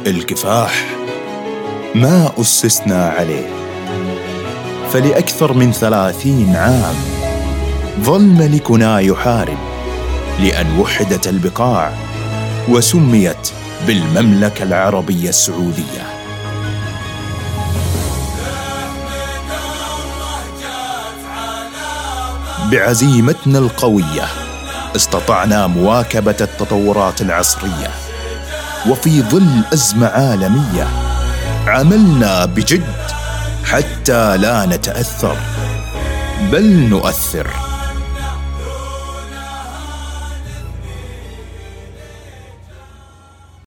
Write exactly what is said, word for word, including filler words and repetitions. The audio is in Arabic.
الكفاح ما أسسنا عليه، فلأكثر من ثلاثين عام ظل ملكنا يحارب لأن وحدت البقاع وسميت بالمملكة العربية السعودية. بعزيمتنا القوية استطعنا مواكبة التطورات العصرية، وفي ظل أزمة عالمية عملنا بجد حتى لا نتأثر بل نؤثر.